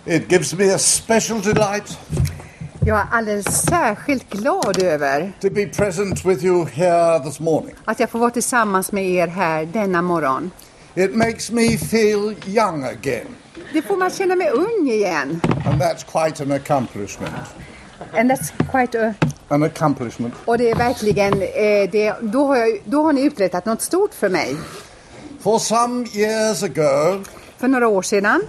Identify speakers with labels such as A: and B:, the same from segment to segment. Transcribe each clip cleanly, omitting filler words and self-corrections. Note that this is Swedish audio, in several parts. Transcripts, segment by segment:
A: It gives me a special delight
B: Jag är alldeles särskilt glad över
A: to be present with you here this morning.
B: att jag får vara tillsammans med er här denna morgon.
A: It makes me feel young again,
B: Det får man känna mig ung igen.
A: and that's quite an accomplishment.
B: And that's quite
A: An accomplishment.
B: Och det är verkligen, då har ni uträttat något stort för mig.
A: For some years ago,
B: För några år sedan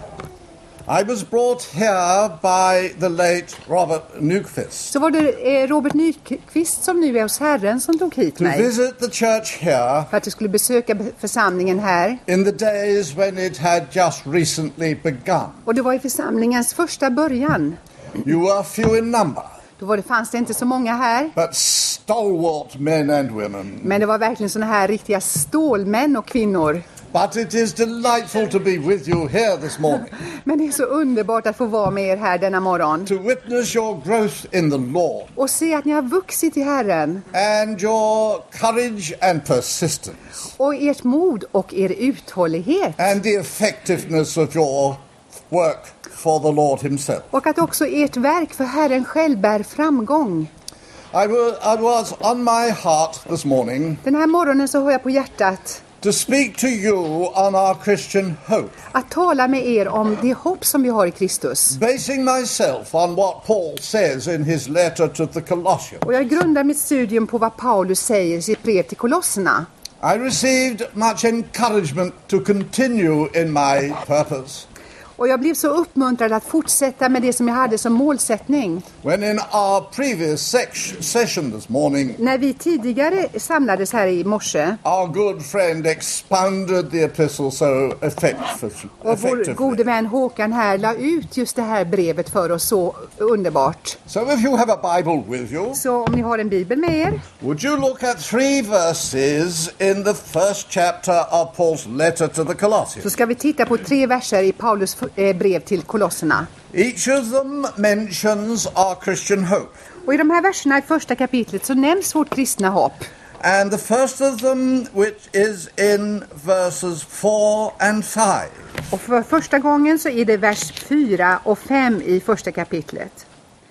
A: I was brought here by the late Robert Nyqvist
B: så var det Robert Nyqvist som nu är hos Herren som tog hit
A: to
B: mig.
A: visit the church here
B: För att jag skulle besöka församlingen här.
A: in the days when it had just recently begun.
B: Och det var i församlingens första början.
A: You were few in number,
B: Fanns det inte så många här.
A: but stalwart men and women.
B: Men det var verkligen såna här riktiga stålmän och kvinnor.
A: But it is delightful to be with you here this morning,
B: Men det är så underbart att få vara med er här denna morgon.
A: to witness your growth in the Lord
B: Och se att ni har vuxit i Herren.
A: and your courage and persistence
B: Och ert mod och er uthållighet.
A: and the effectiveness of your work for the Lord himself.
B: Och att också ert verk för Herren själv bär framgång.
A: I was on my heart this morning
B: Den här morgonen så har jag på hjärtat
A: to speak to you on our Christian hope,
B: att tala med er om det hopp som vi har i Kristus.
A: basing myself on what Paul says in his letter to the Colossians.
B: Och jag grundar mitt studium på vad Paulus säger i sitt brev till Kolosserna.
A: I received much encouragement to continue in my purpose
B: Och jag blev så uppmuntrad att fortsätta med det som jag hade som målsättning.
A: when in our previous session this morning,
B: När vi tidigare samlades här i morse
A: our good friend expounded the epistle so
B: och vår gode
A: effectively.
B: vän Håkan här la ut just det här brevet för oss så underbart.
A: So if you have a Bible with you,
B: Så om ni har en bibel med er
A: would you look at 3 verses in the first chapter of Paul's letter to the
B: så
A: Colossians.
B: ska vi titta på 3 verser i Paulus brev till Kolosserna.
A: Each of them mentions our Christian hope.
B: Och i de här verserna i första kapitlet så nämns vårt kristna hopp.
A: And the first of them, which is in verses 4 and 5.
B: Och för första gången så är det vers 4 och 5 i första kapitlet.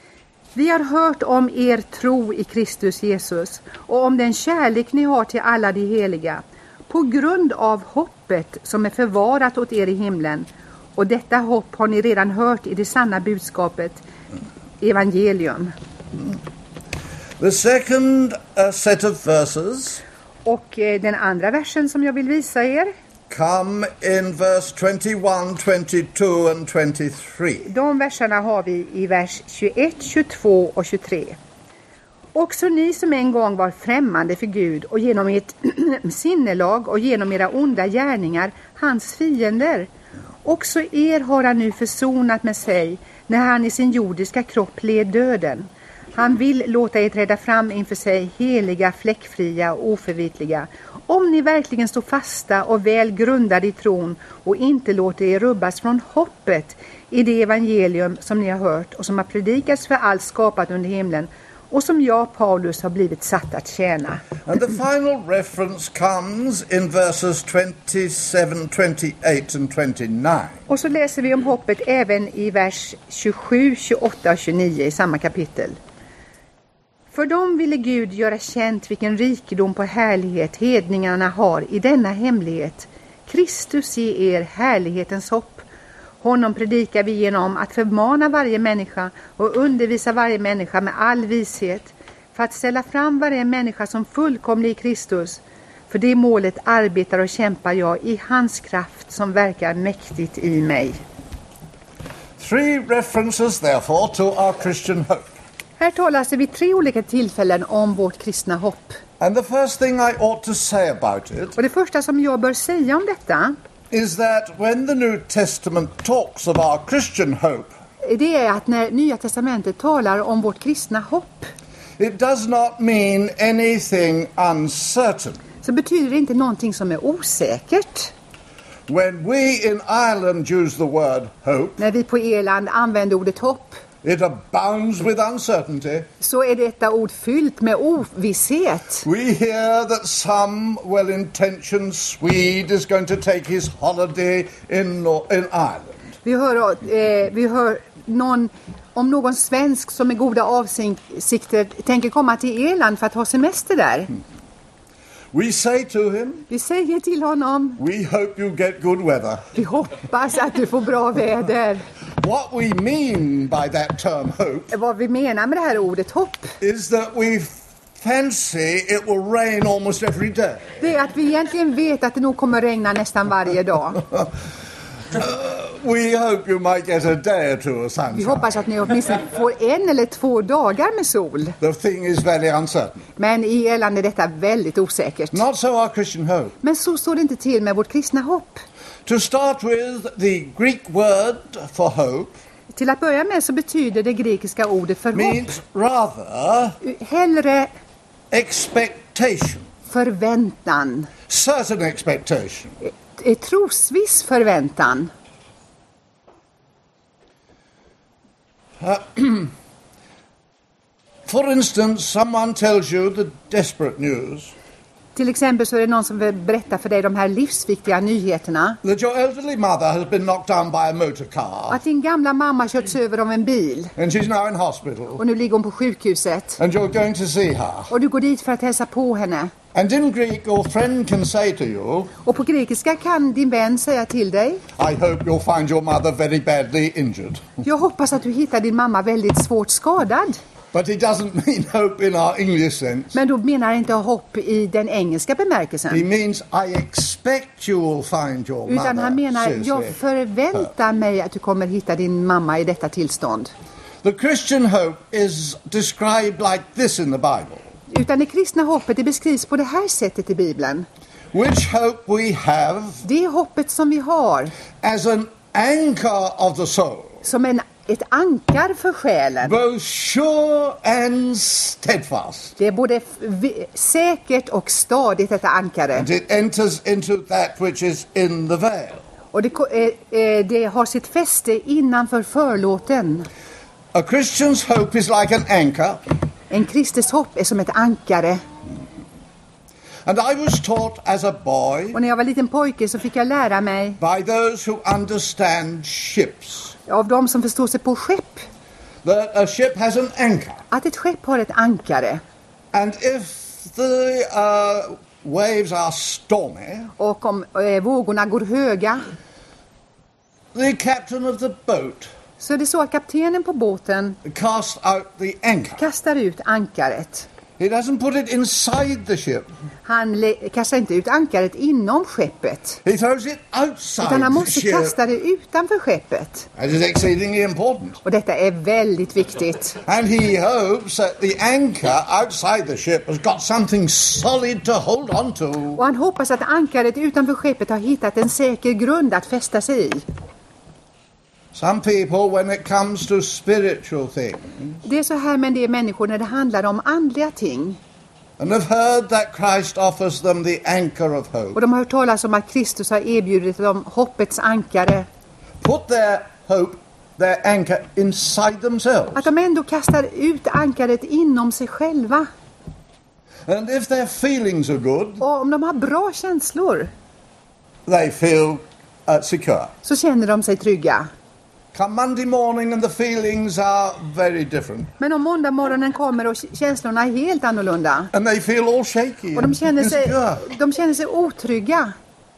B: Vi har hört om er tro i Kristus Jesus och om den kärlek ni har till alla de heliga, på grund av hoppet som är förvarat åt er i himlen. Och detta hopp har ni redan hört i det sanna budskapet, evangelium.
A: The second set of verses
B: Och den andra versen som jag vill visa er,
A: come in verse 21, 22 and 23.
B: de verserna har vi i vers 21, 22 och 23. Också ni som en gång var främmande för Gud och genom ert sinnelag och genom era onda gärningar hans fiender. Också er har han nu försonat med sig när han i sin jordiska kropp led döden. Han vill låta er träda fram inför sig heliga, fläckfria och oförvitliga. Om ni verkligen står fasta och väl grundade i tron och inte låter er rubbas från hoppet i det evangelium som ni har hört och som har predikats för allt skapat under himlen och som jag, Paulus, har blivit satt att tjäna.
A: And the final reference comes in verses 27, 28 and 29.
B: Och så läser vi om hoppet även i vers 27, 28 och 29 i samma kapitel. För dem ville Gud göra känt vilken rikedom på härlighet hedningarna har i denna hemlighet. Kristus ger er härlighetens hopp. Honom predikar vi genom att förmana varje människa och undervisa varje människa med all vishet, för att ställa fram varje människa som fullkomlig i Kristus. För det målet arbetar och kämpar jag i hans kraft som verkar mäktigt i mig.
A: 3 references therefore to our Christian hope.
B: Här talas det vid 3 olika tillfällen om vårt kristna hopp.
A: And the first thing I ought to say about it
B: Och det första som jag bör säga om detta,
A: is that when the New Testament talks of our Christian hope,
B: det är att när Nya testamentet talar om vårt kristna hopp,
A: it does not mean anything uncertain.
B: så betyder det inte någonting som är osäkert.
A: When we in Ireland use the word hope,
B: När vi på Irland använder ordet hopp,
A: it abounds with uncertainty.
B: så är detta ord fyllt med ovisshet.
A: We hear that some well-intentioned Swede is going to take his holiday in Ireland.
B: Vi hör någon svensk som med goda avsikter tänker komma till Irland för att ha semester där.
A: We say to him,
B: Vi säger till honom,
A: we hope you get good weather.
B: vi hoppas att du får bra väder.
A: What we mean by that term hope
B: Vad vi menar med det här ordet hopp,
A: is that we fancy it will rain almost every day.
B: det är att vi egentligen vet att det nog kommer regna nästan varje dag.
A: We hope you might get a day or two of
B: Vi
A: sunshine.
B: hoppas att ni åtminstone får 1 eller 2 dagar med sol.
A: The thing is very uncertain.
B: Men i Irland är detta väldigt osäkert.
A: Not so our Christian hope.
B: Men så står det inte till med vårt kristna hopp.
A: To start with, the Greek word for hope
B: Till att börja med så betyder det grekiska ordet för hopp
A: means rather
B: hellre
A: expectation,
B: förväntan,
A: certain expectation.
B: trosviss förväntan.
A: For instance, someone tells you the desperate news
B: Till exempel så är det någon som vill berätta för dig de här livsviktiga nyheterna.
A: that your elderly mother has been knocked down by a motor car
B: Att din gamla mamma körts över av en bil
A: and she's now in hospital
B: och nu ligger hon på sjukhuset.
A: and you're going to see her.
B: Och du går dit för att hälsa på henne.
A: And in Greek, your friend can say to you,
B: Och på grekiska kan din vän säga till dig:
A: I hope you'll find your mother very badly injured.
B: jag hoppas att du hittar din mamma väldigt svårt skadad.
A: But he doesn't mean hope in our English sense.
B: Men då menar han inte hopp i den engelska
A: He
B: bemärkelsen.
A: means I expect you will find your mother.
B: Utan han menar, jag
A: seriously.
B: förväntar mig att du kommer hitta din mamma i detta tillstånd.
A: The Christian hope is described like this in the Bible.
B: Utan det kristna hoppet, det beskrivs på det här sättet i Bibeln.
A: Which hope we have
B: Det hoppet som vi har
A: as an anchor of the soul,
B: som ett ankar för själen.
A: both sure and steadfast.
B: Det är både säkert och stadigt, detta ankare.
A: And it enters into that which is in the veil.
B: Och det har sitt fäste innanför förlåten.
A: A Christian's hope is like an anchor.
B: En kristes hopp är som ett ankare.
A: And I was taught as a boy
B: Och när jag var liten pojke så fick jag lära mig
A: by those who understand ships
B: av de som förstår sig på skepp
A: that a ship has an anchor.
B: att ett skepp har ett ankare.
A: And if the waves are stormy,
B: Och om vågorna går höga
A: the captain of the boat
B: så är det så att kaptenen på båten
A: casts out the anchor.
B: kastar ut ankaret.
A: He doesn't put it inside the ship.
B: Han kastar inte ut ankaret inom skeppet.
A: He throws it outside
B: Utan han
A: the
B: måste
A: ship.
B: kasta det utanför skeppet.
A: That is exceedingly important.
B: Och detta är väldigt viktigt.
A: And he hopes that the anchor outside the ship has got something solid to hold on to.
B: Och han hoppas att ankaret utanför skeppet har hittat en säker grund att fästa sig i.
A: Some people, when it comes to spiritual things,
B: Det är så här med en del människor när det handlar om andliga ting.
A: and have heard that Christ offers them the anchor of hope,
B: Och de har hört talas om att Kristus har erbjudit dem hoppets ankare.
A: put their anchor inside themselves.
B: Att de ändå kastar ut ankaret inom sig själva.
A: And if their feelings are good,
B: Och om de har bra känslor
A: they feel secure.
B: så känner de sig trygga.
A: Come Monday morning and the feelings are very different.
B: Men om måndag morgonen kommer och känslorna är helt annorlunda.
A: And they feel all shaky
B: Och
A: and insecure.
B: de känner sig otrygga.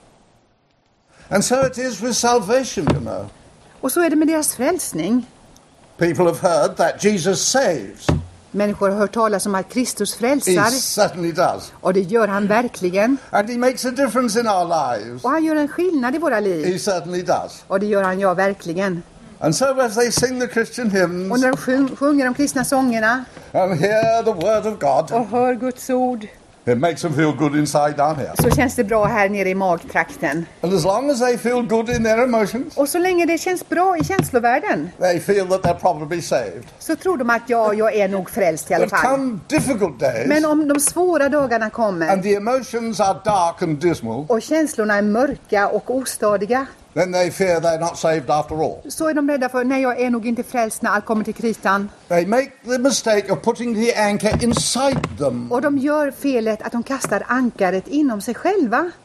A: And so it is with salvation, you know.
B: Och så är det med deras frälsning.
A: People have heard that Jesus saves.
B: Människor har hört talas om att Kristus
A: He
B: frälsar.
A: certainly does.
B: Och det gör han verkligen.
A: And he makes a difference in our lives.
B: Och han gör en skillnad i våra liv.
A: He certainly does.
B: Och det gör han verkligen.
A: And so as they sing the Christian
B: Och
A: hymns
B: när de sjunger de kristna sångerna
A: and hear the word of God,
B: och hör Guds ord
A: it makes them feel good inside down here.
B: så känns det bra här nere i magtrakten.
A: And as long as they feel good in their emotions,
B: Och så länge det känns bra i känslovärlden
A: they feel that they're probably saved.
B: så tror de att jag är nog frälst i alla
A: But
B: fall.
A: come difficult days
B: Men om de svåra dagarna kommer
A: and the emotions are dark and dismal,
B: och känslorna är mörka och ostadiga
A: then they fear they're not saved after all.
B: så är de rädda för nej, jag är nog inte frälst när allt kommer till kritan.
A: They make the mistake of putting the anchor inside them.
B: Och de gör felet att de kastar ankaret inom sig själva.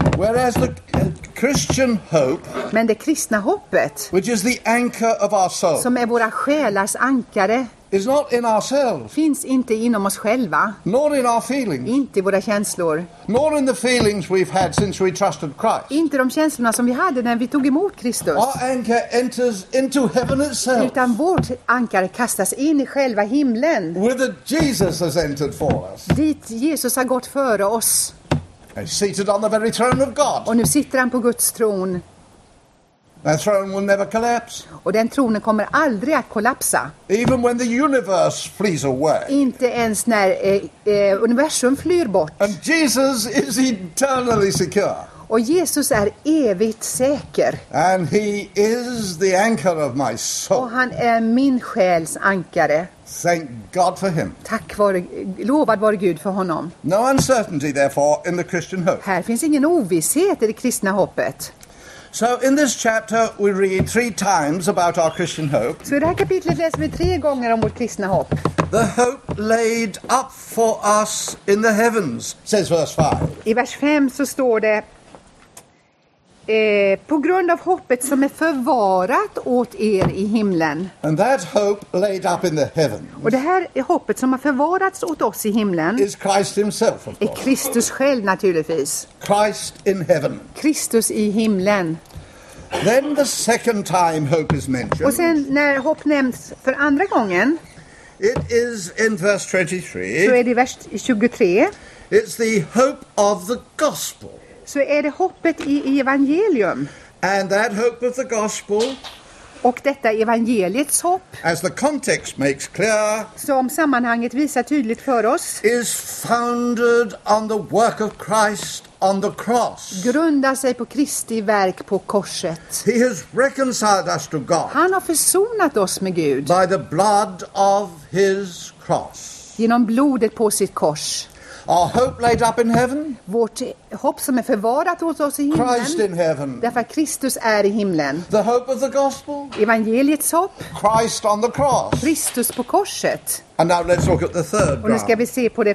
A: Whereas the Christian hope,
B: Men det kristna hoppet,
A: which is the anchor of our soul,
B: som är våra själars ankare,
A: is not in ourselves,
B: finns inte inom oss själva,
A: nor in our feelings,
B: inte i våra känslor,
A: nor in the feelings we've had since we trusted Christ.
B: inte de känslorna som vi hade när vi tog emot Kristus,
A: Our anchor enters into heaven itself,
B: utan vårt ankare kastas in i själva himlen,
A: whither Jesus has entered for us.
B: dit Jesus har gått före oss.
A: He's seated on the very throne of God.
B: Och nu sitter han på Guds tron,
A: That throne will never collapse.
B: och den tronen kommer aldrig att kollapsa.
A: Even when the universe flees away.
B: Inte ens när universum flyr bort.
A: And Jesus is eternally secure.
B: Och Jesus är evigt säker.
A: And he is the anchor of my
B: Och
A: soul.
B: han är min själs ankare.
A: Thank God for him.
B: Lovad vare Gud för honom.
A: No uncertainty, therefore, in the Christian hope.
B: Här finns ingen ovisshet i det kristna hoppet.
A: So in this chapter we read 3 times about our Christian hope.
B: Så i det här kapitlet läser vi 3 gånger om vårt kristna hopp.
A: The hope laid up for us in the heavens, says verse 5.
B: I vers 5 så står det: på grund av hoppet som är förvarat åt er i himlen.
A: And that hope laid up in the heavens
B: Och det här är hoppet som har förvarats åt oss i himlen.
A: is Christ himself, of
B: Är
A: course.
B: Kristus själv naturligtvis.
A: Christ in heaven.
B: Kristus i himlen.
A: Then the second time hope is
B: Och
A: mentioned.
B: sen när hopp nämns för andra gången,
A: It is in verse
B: så
A: 23.
B: är det i vers 23.
A: It's the hope of the gospel.
B: Så är det hoppet i evangelium.
A: And that hope of the gospel,
B: Och detta evangeliets hopp,
A: as the context makes clear,
B: som sammanhanget visar tydligt för oss,
A: is founded on the work of Christ on the cross.
B: grundar sig på Kristi verk på korset.
A: He has reconciled us to God
B: Han har försonat oss med Gud
A: by the blood of his cross.
B: genom blodet på sitt kors.
A: Our hope laid up in heaven,
B: Vårt hopp som är förvarat hos oss i
A: Christ in
B: himlen,
A: heaven.
B: därför att Kristus är i himlen.
A: The hope of the gospel,
B: Evangeliets hopp,
A: Christ on the cross.
B: Kristus på korset.
A: And now let's look at the third
B: Och nu ska
A: ground.
B: vi se på det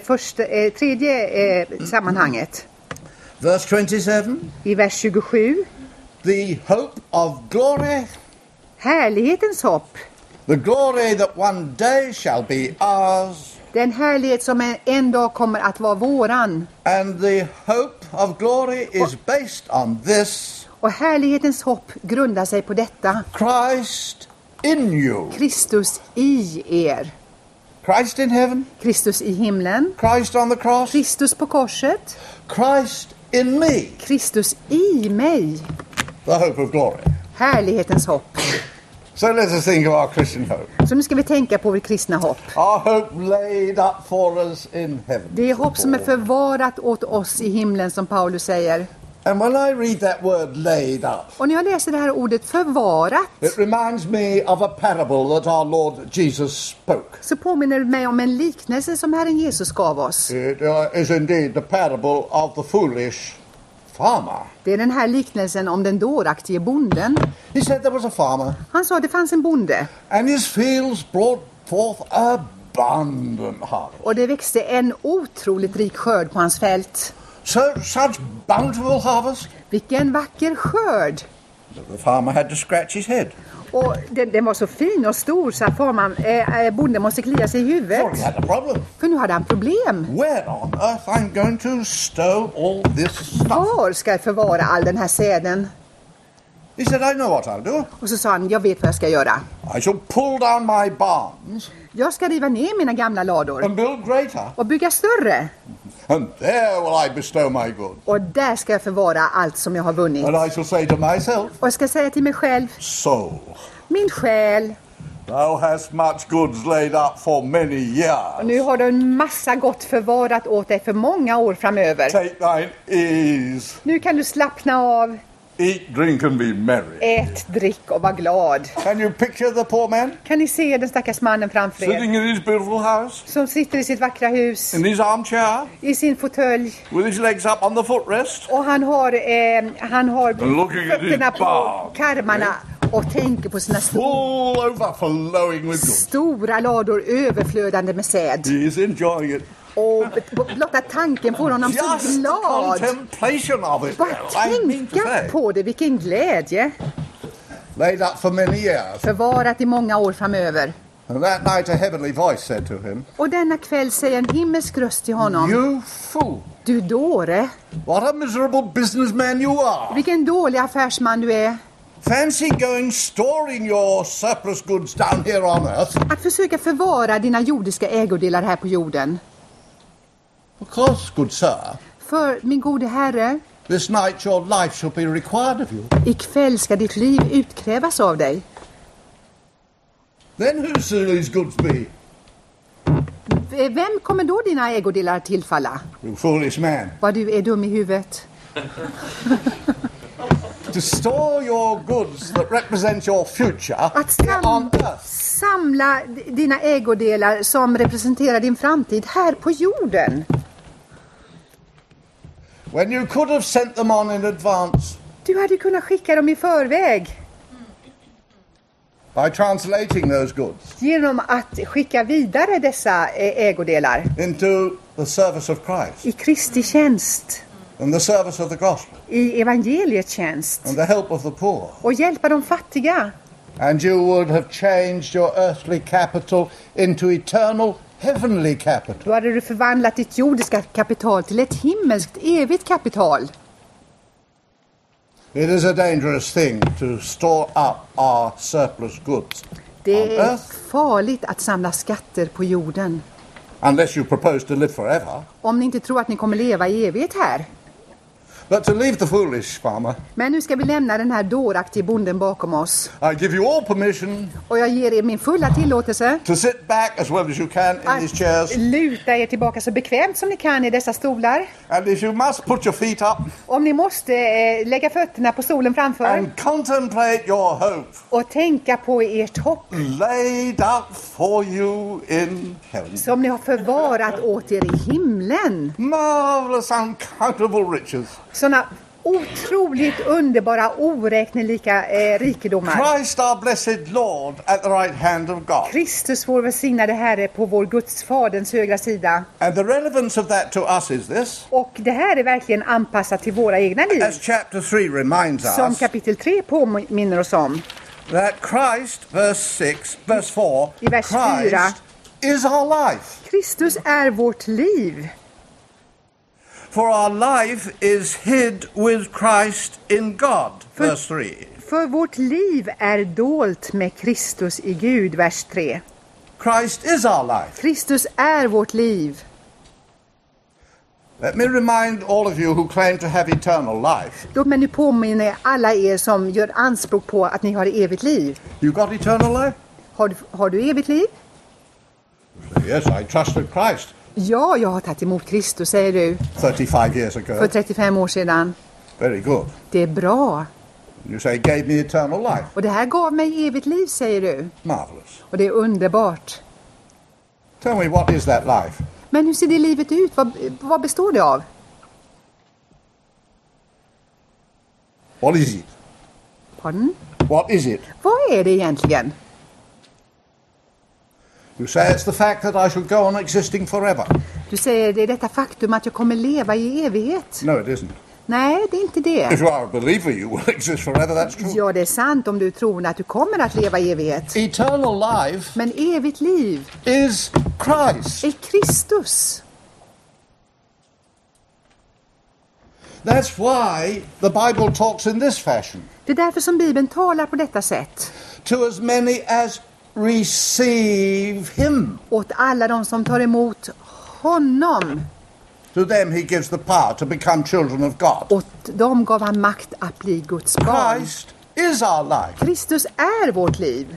B: tredje sammanhanget.
A: Verse 27,
B: I vers 27.
A: the hope of glory,
B: Härlighetens hopp.
A: the glory that one day shall be ours,
B: Den härlighet som en dag kommer att vara våran.
A: and the hope of glory is based on this:
B: Och härlighetens hopp grundar sig på detta.
A: Christ in you.
B: Kristus i er.
A: Christ in heaven,
B: Kristus i himlen.
A: Christ on the cross,
B: Kristus på korset.
A: Christ in me,
B: Kristus i mig.
A: the hope of glory.
B: Härlighetens hopp.
A: So let us think of our Christian hope.
B: Så nu ska vi tänka på vårt kristna hopp.
A: Our hope laid up for us in heaven.
B: Det är hopp som är förvarat åt oss i himlen, som Paulus säger.
A: And when I read that word laid up,
B: Och när jag läser det här ordet förvarat,
A: it reminds me of a parable that our Lord Jesus spoke.
B: så påminner det mig om en liknelse som Herren Jesus gav oss.
A: It is indeed the parable of the foolish farmer.
B: Det är den här liknelsen om den dåraktige bonden.
A: He said there was a farmer,
B: Han sa att det fanns en bonde
A: and his fields brought forth abundant harvest.
B: och det växte en otroligt rik skörd på hans fält.
A: Such bountiful harvest,
B: Vilken vacker skörd!
A: the farmer had to scratch his head.
B: Och den var så fin och stor så att bonden måste klia sig i
A: For
B: huvudet.
A: he had a problem.
B: För nu hade han problem.
A: Where on earth I'm going to stow all this stuff?
B: Var ska jag förvara all den här säden?
A: He said, I know what I'll do.
B: Och så sa han, jag vet vad jag ska göra.
A: I shall pull down my barns
B: Jag ska riva ner mina gamla lador
A: and build greater,
B: och bygga större.
A: and there will I bestow my goods.
B: Och där ska jag förvara allt som jag har vunnit.
A: And I shall say to myself,
B: Och jag ska säga till mig själv,
A: soul,
B: min själ,
A: thou hast much goods laid up for many years.
B: nu har du en massa gott förvarat åt dig för många år framöver.
A: Take thine ease,
B: Nu kan du slappna av,
A: eat, drink and be merry.
B: ät, drick och var glad.
A: Can you picture the poor man
B: Kan ni se den stackars mannen framför er
A: sitting in his beautiful house,
B: som sitter i sitt vackra hus,
A: in his armchair,
B: i sin fåtölj,
A: with his legs up on the footrest,
B: och han har
A: looking at his
B: fötterna på
A: barn,
B: karmarna och tänker på sina
A: full overflowing with goods?
B: stora lador överflödande med säd.
A: He is enjoying it.
B: Och blotta tanken får honom så
A: Just the
B: glad.
A: contemplation of it.
B: Bara
A: I mean to
B: tänka
A: say.
B: på det, vilken glädje.
A: Laid up for many years.
B: Förvarat i många år framöver.
A: And that night a heavenly voice said to him,
B: Och denna kväll säger en himmelsk röst till honom.
A: "You fool,
B: Du dåre,
A: what a miserable businessman you are.
B: vilken dålig affärsman du är.
A: Fancy going storing your surplus goods down here on earth.
B: Att försöka förvara dina jordiska ägodelar här på jorden.
A: Of course, good sir.
B: För min gode herre,
A: This night your life shall be required of you.
B: ikväll ska ditt liv utkrävas av dig.
A: Then who shall these goods be?
B: Vem kommer då dina ägodelar tillfalla?
A: You foolish man.
B: Vad du är dum i huvudet.
A: To store your goods that represent your future
B: Att
A: here on earth.
B: samla dina ägodelar som representerar din framtid här på jorden.
A: When you could have sent them on in advance
B: Du hade kunnat skicka dem i förväg
A: by translating those goods
B: genom att skicka vidare dessa ägodelar
A: into the service of Christ
B: i Kristi tjänst,
A: and the service of the gospel
B: i evangeliets tjänst
A: and the help of the poor.
B: och hjälpa de fattiga.
A: And you would have changed your earthly capital into eternal heavenly capital.
B: Då hade du förvandlat ditt jordiska kapital till ett himmelskt evigt kapital.
A: It is a dangerous thing to store up our surplus goods on
B: Det är
A: earth
B: farligt att samla skatter på jorden.
A: unless you propose to live forever.
B: Om ni inte tror att ni kommer leva i evighet här.
A: But to leave the foolish farmer,
B: Men nu ska vi lämna den här dåraktiga bonden bakom oss.
A: I give you all permission
B: Och jag ger er min fulla tillåtelse
A: to sit back as well as you can in these chairs.
B: att luta er tillbaka så bekvämt som ni kan i dessa stolar.
A: And if you must, put your feet up
B: Om ni måste lägga fötterna på stolen framför
A: and contemplate your hope
B: och tänka på ert hopp
A: laid up for you in heaven.
B: som ni har förvarat åt er i himlen.
A: Marvelous, uncountable riches.
B: Såna otroligt underbara, oräknelika rikedomar.
A: Christ our blessed Lord at the right hand of God.
B: Kristus vår välsignade Herre på vår Guds faderns högra sida.
A: And the relevance of that to us is this.
B: Och det här är verkligen anpassat till våra egna liv.
A: As chapter 3 reminds
B: Som
A: us,
B: kapitel 3 påminner oss om.
A: that Christ, verse 4,
B: I vers 4.
A: Christ is our life.
B: Kristus är vårt liv.
A: For our life is hid with Christ in God, verse 3.
B: För vårt liv är dolt med Kristus i Gud, vers 3.
A: Christ is our life.
B: Kristus är vårt liv.
A: Let me remind all of you who claim to have eternal life.
B: Låt mig nu påminna alla er som gör anspråk på att ni har evigt liv.
A: You got eternal life?
B: Har du evigt liv?
A: Yes, I trusted Christ
B: Ja, jag har tagit emot Kristus, säger du,
A: 35 years
B: för
A: ago.
B: 35 år sedan.
A: Very good.
B: Det är bra.
A: You say, gave me eternal life.
B: Och det här gav mig evigt liv, säger du.
A: Marvelous.
B: Och det är underbart.
A: Tell me, what is that life?
B: Men hur ser det livet ut? Vad består det av?
A: What is it?
B: Pardon?
A: What is it?
B: Vad är det egentligen?
A: You say it's the fact that I shall go on existing forever.
B: Du säger det är detta faktum att jag kommer leva i evighet.
A: No, it isn't.
B: Nej, det är inte det.
A: If you are a believer, you will exist forever, that's true.
B: Ja, det är sant om du tror att du kommer att leva i evighet.
A: Eternal life
B: Men evigt liv
A: is Christ.
B: är Kristus.
A: That's why the Bible talks in this fashion.
B: Det är därför som Bibeln talar på detta sätt.
A: To as many as receive him.
B: Åt alla de som tar emot honom.
A: To them he gives the power to become children of God.
B: Åt dem gav han makt att bli Guds barn.
A: Christ is our life.
B: Kristus är vårt liv.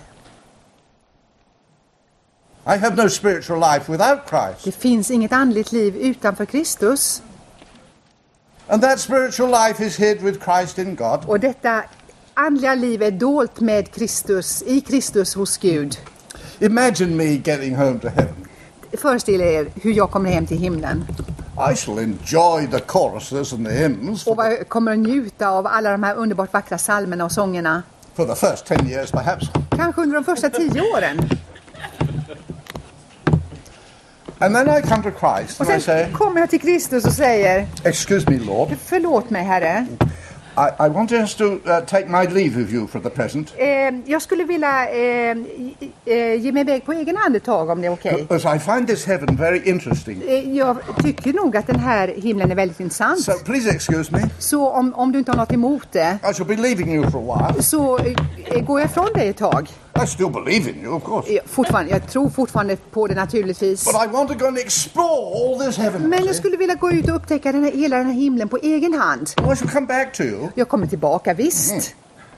A: I have no spiritual life without Christ.
B: Det finns inget andligt liv utanför Kristus.
A: And that spiritual life is hid with Christ in God.
B: Och detta andliga liv är dolt med Kristus, i Kristus hos Gud.
A: Imagine me getting home to heaven.
B: Föreställ er hur jag kommer hem till himlen.
A: I shall enjoy the choruses and the hymns
B: Och jag kommer att njuta av alla de här underbart vackra psalmerna och sångerna.
A: for the first 10 years perhaps.
B: Kanske under de första 10 åren.
A: And then I come to Christ
B: Och
A: and I say,
B: sen kommer jag till Kristus och säger,
A: excuse me, Lord,
B: förlåt mig Herre.
A: I want just to take my leave of you for the present.
B: Jag skulle vilja ge mig iväg på egen hand ett tag om det är okej.
A: Because I find this heaven very interesting.
B: Jag tycker nog att den här himlen är väldigt intressant.
A: So please excuse me.
B: Så om du inte har något emot det,
A: I shall be leaving you for a while.
B: så går jag från dig ett tag.
A: I still believe in you, of course.
B: Jag tror fortfarande på det naturligtvis.
A: But I want to go and explore all this heaven.
B: Men jag skulle vilja gå ut och upptäcka hela den här himlen på egen hand.
A: I shall come back to you.
B: Jag kommer tillbaka, visst.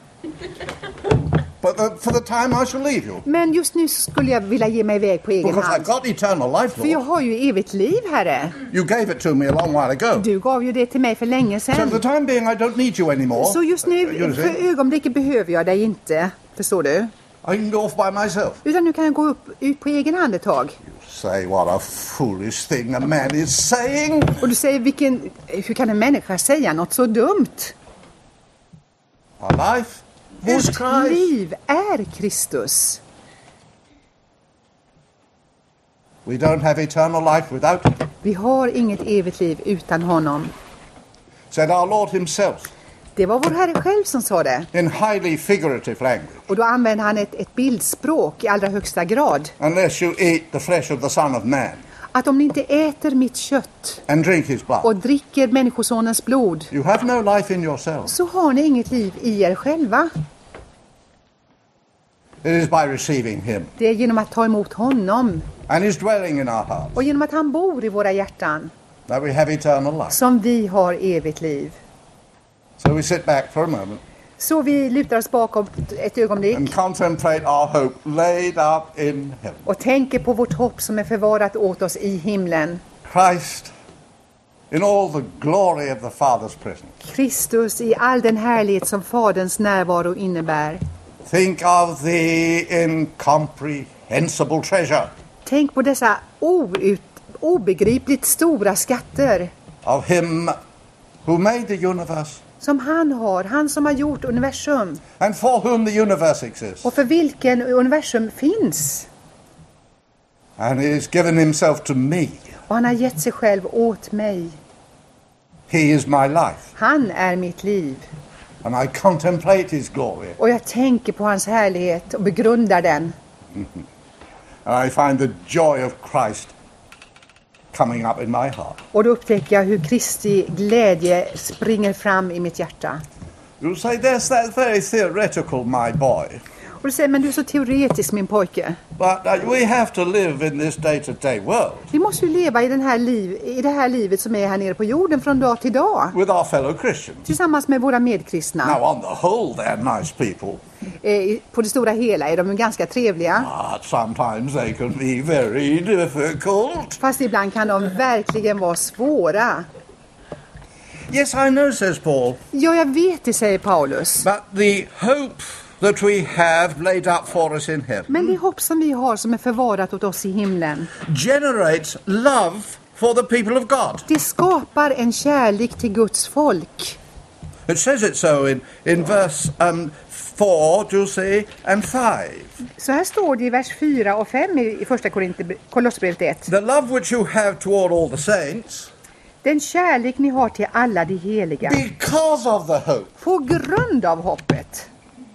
A: But for the time I shall leave you.
B: Men just nu skulle jag vilja ge mig iväg på egen
A: Because I've
B: hand.
A: got eternal life,
B: För jag
A: Lord.
B: har ju evigt liv, Herre.
A: You gave it to me a long while ago.
B: Du gav ju det till mig för länge
A: So for
B: sedan.
A: the time being I don't need you anymore.
B: Så just nu,
A: You see?
B: för ögonblicket behöver jag dig inte. Förstår du?
A: I can go off by myself.
B: Utan nu kan jag gå ut på egen hand ett tag.
A: Say what a foolish thing a man is saying.
B: Och du säger, hur kan en människa säga något så dumt?
A: Our life is
B: Vårt
A: Christ.
B: liv är Kristus.
A: We don't have eternal life without it.
B: Vi har inget evigt liv utan honom.
A: Said our Lord himself
B: Det var vår Herre själv som sa det.
A: in highly figurative language.
B: Och då använde han ett bildspråk i allra högsta grad.
A: Unless you eat the flesh of the Son of Man
B: Att om ni inte äter mitt kött
A: and drink his blood,
B: och dricker människosonens blod,
A: you have no life in yourselves.
B: så har ni inget liv i er själva.
A: It is by receiving him
B: Det är genom att ta emot honom
A: and his dwelling in our hearts
B: och genom att han bor i våra hjärtan
A: that we have eternal life.
B: som vi har evigt liv.
A: So we sit back for a moment
B: Så vi lutar oss bakåt ett ögonblick
A: and contemplate our hope laid up in heaven.
B: och tänker på vårt hopp som är förvarat åt oss i himlen.
A: Christ in all the glory of the Father's presence.
B: Kristus i all den härlighet som Faderns närvaro innebär.
A: Think of the incomprehensible treasure
B: Tänk på dessa obegripligt stora skatter
A: of him who made the universe
B: som han som har gjort universum
A: and for whom the universe exists.
B: och för vilken universum finns.
A: And he has given himself to me.
B: Och han har gett sig själv åt mig.
A: He is my life.
B: Han är mitt liv.
A: And I contemplate his glory.
B: Och jag tänker på hans härlighet och begrundar den.
A: And I find the joy of Christ coming up in my heart.
B: Och då upptäcker jag hur Kristi glädje springer fram i mitt hjärta.
A: You'll say, that's very theoretical, my boy.
B: Och du säger, men du är så teoretisk min pojke.
A: But we have to live in this day-to-day world
B: Vi måste ju leva i det här livet som är här nere på jorden från dag till dag.
A: with our fellow Christians.
B: Tillsammans med våra medkristna.
A: Now, on the whole, they're nice people.
B: På det stora hela är de ganska trevliga.
A: But sometimes they can be very difficult.
B: Fast ibland kan de verkligen vara svåra.
A: Yes, I know, says Paul.
B: Ja, jag vet det, säger Paulus.
A: But the hope that we have laid up for us in heaven
B: Men det hopp som vi har som är förvarat åt oss i himlen,
A: generates love for the people of God.
B: det skapar en kärlek till Guds folk.
A: It says it so in verse 4, do you see, and 5.
B: Så här står det i vers 4 och 5 i första Kolosserbrevet 1.
A: The love which you have toward all the saints,
B: Den kärlek ni har till alla de heliga,
A: because of the hope.
B: på grund av hoppet.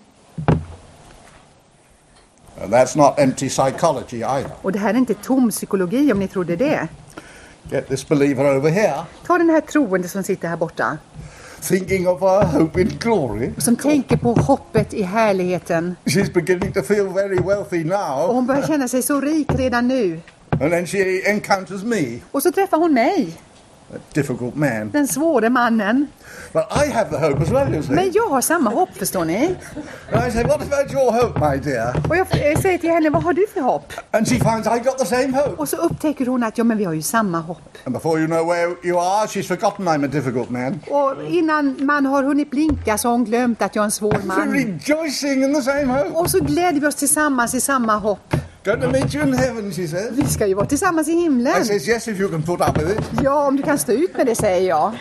A: And that's not empty psychology either.
B: Och det här är inte tom psykologi om ni trodde det.
A: Get this believer over here
B: Ta den här troende som sitter här borta.
A: thinking of our hope in glory.
B: Som tänker på hoppet i härligheten.
A: She's beginning to feel very wealthy
B: Och
A: now.
B: hon börjar känna sig så rik redan nu.
A: And then she encounters me,
B: Och så träffar hon mig,
A: a difficult man.
B: den svåre mannen.
A: But I have the hope as well, you see.
B: Men jag har samma hopp, förstår ni.
A: And I say, what about your hope, my dear?
B: Och jag säger till henne, vad har du för hopp?
A: And she finds I got the same hope.
B: Och så upptäcker hon att, ja men vi har ju samma hopp.
A: And before you know where you are, she's forgotten I'm a difficult man.
B: Och innan man har hunnit blinka så har hon glömt att jag är en svår
A: We're
B: man.
A: rejoicing in the same hope.
B: Och så gläder vi oss tillsammans i samma hopp.
A: Going to meet you in heaven, she says.
B: Vi ska ju vara tillsammans i himlen.
A: I says, yes, if you can put up with it.
B: Ja, om du kan stå ut med det, säger jag.